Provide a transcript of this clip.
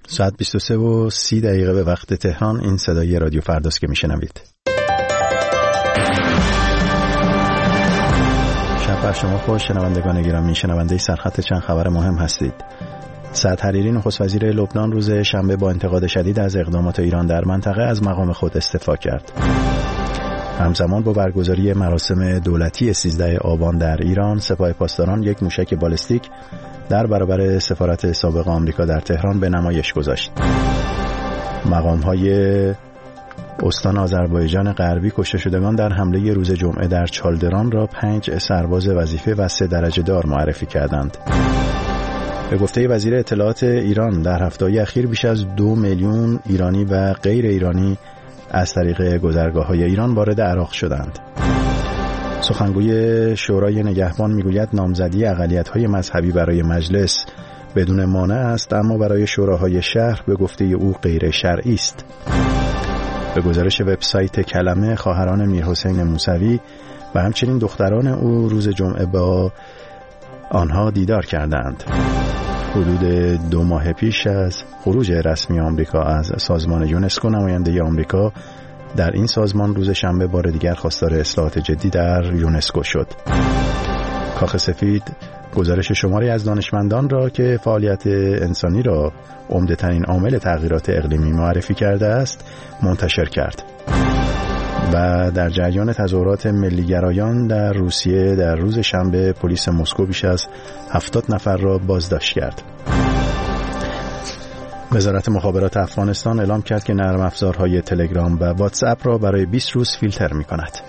ساعت 23:30 به وقت تهران. این صدای رادیو فرداست که میشنوید. شب بر شما خوش شنوندگان گرامی، شنونده سرخط چند خبر مهم هستید. سعد حریری نخست وزیر لبنان روز شنبه با انتقاد شدید از اقدامات ایران در منطقه از مقام خود استعفا کرد. همزمان با برگزاری مراسم دولتی 13 آبان در ایران، سپاه پاسداران یک موشک بالستیک در برابر سفارت سابق آمریکا در تهران به نمایش گذاشت. مقام‌های استان آذربایجان غربی کشته شدگان در حمله روز جمعه در چالدران را 5 سرباز وظیفه و 3 درجه دار معرفی کردند. به گفته وزیر اطلاعات ایران، در هفته‌های اخیر بیش از 2 میلیون ایرانی و غیر ایرانی از طریق گذرگاه‌های ایران وارد عراق شدند. سخنگوی شورای نگهبان میگوید نامزدی اقلیت‌های مذهبی برای مجلس بدون مانع است، اما برای شوراهای شهر به گفته او غیر شرعی است. به گزارش وبسایت کلمه، خواهران میرحسین موسوی و همچنین دختران او روز جمعه با آنها دیدار کردند. حدود 2 ماه پیش از خروج رسمی آمریکا از سازمان یونسکو، نماینده آمریکا در این سازمان روز شنبه بار دیگر خواستار اصلاحات جدی در یونسکو شد. کاخ سفید گزارش شماری از دانشمندان را که فعالیت انسانی را عمده‌ترین عامل تغییرات اقلیمی معرفی کرده است منتشر کرد. و در جریان تظاهرات ملیگرایان در روسیه در روز شنبه، پلیس مسکو بیش از 70 نفر را بازداشت کرد. وزارت مخابرات افغانستان اعلام کرد که نرم افزارهای تلگرام و واتس اپ را برای 20 روز فیلتر می‌کند.